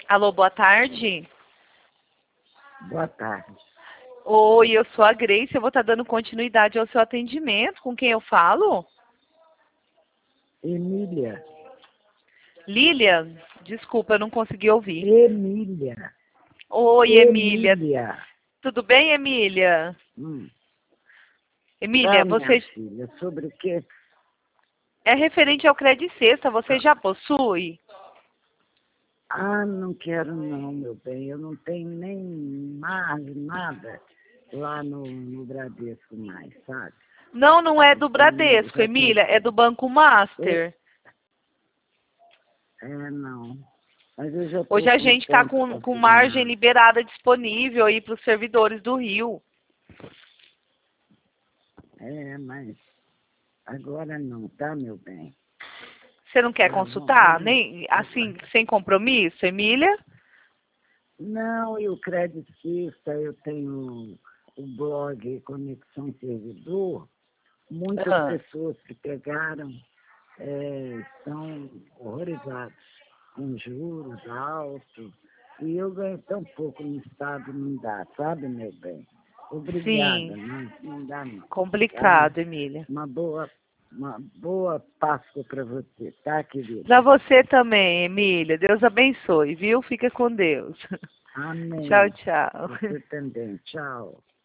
Alô, boa tarde. Boa tarde. Oi, eu sou a Grace, eu vou estar dando continuidade ao seu atendimento. Com quem eu falo? Emília. Lilian? Desculpa, eu não consegui ouvir. Emília. Oi, Emília. Emília. Tudo bem, Emília? Emília, Minha você filha, sobre o quê? é referente ao Credit Sexta, você já possui? Não quero não, meu bem. Eu não tenho nem mais nada lá no Bradesco mais, sabe? Não, não é do Eu Bradesco, já Emília, é tentei. do Banco Master. Não. Mas eu já Hoje estou a com gente está ponto com margem consignado. liberada disponível aí para os servidores do Rio. Mas agora não, tá, meu bem? Você não quer Tá, consultar? vamos Nem assim, aguardar. sem compromisso, Emília? Não, e o Credicista, eu tenho o blog Conexão Servidor. Muitas Ah, pessoas que pegaram estão horrorizadas com juros altos. E eu ganho tão pouco no Estado, não dá, sabe, meu bem? sim, Obrigada, não dá não, tá? complicado, Emília. Uma boa Páscoa para você, tá, Para querida? você também, Emília. Deus abençoe, viu? Fica com Deus. Tchau, Amém. tchau. Você também. Tchau.